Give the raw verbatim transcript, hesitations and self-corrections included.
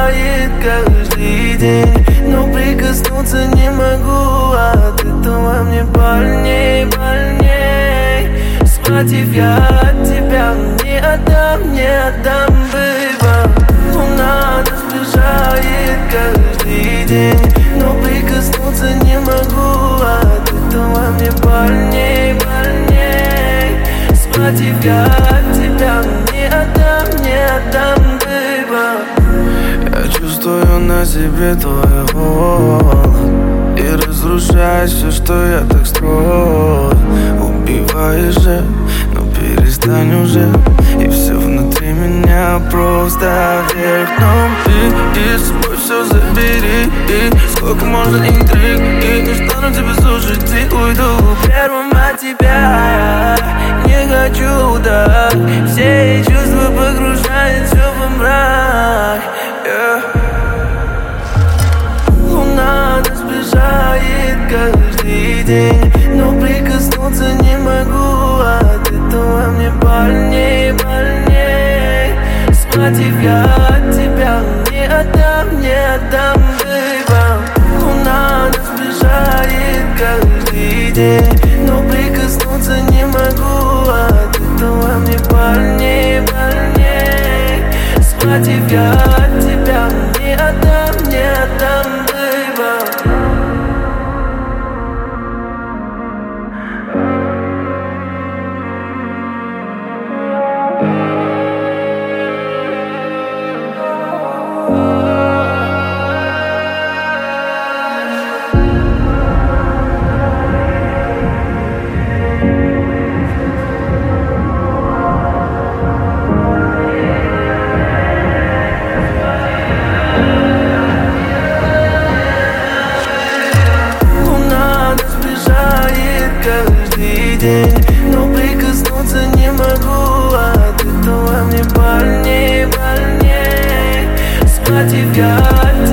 раздражает каждый день, но прикоснуться не могу, от этого мне больней, больней. Схватив я от тебя, не отдам, не отдам, бэйба. Луна нас сближает каждый день, но прикоснуться не могу, от этого мне больней, больней. Схватив я от тебя, не отдам, не отдам, бэйба. Я чувствую на себе твой холод и разрушаешь все, что я так строил. Убиваешь же, но перестань уже, и все внутри меня просто вверх дном. Ты и с собой все забери, и сколько можно интриг, и не стану тебя слушать, и уйду первым от тебя. Не хочу, да, все чувства погружают все во мрак, yeah. Луна нас сближает каждый день, но прикоснуться не могу, от этого мне больней, больней. Схватив я от тебя, не отдам, не отдам, бэйба. Луна нас сближает каждый день, но прикоснуться не могу, от этого мне больней, больней. Схватив я от тебя, не отдам, не отдам, бэйба. Каждый день, но прикоснуться не могу, от этого мне больней, больней. Схватив я от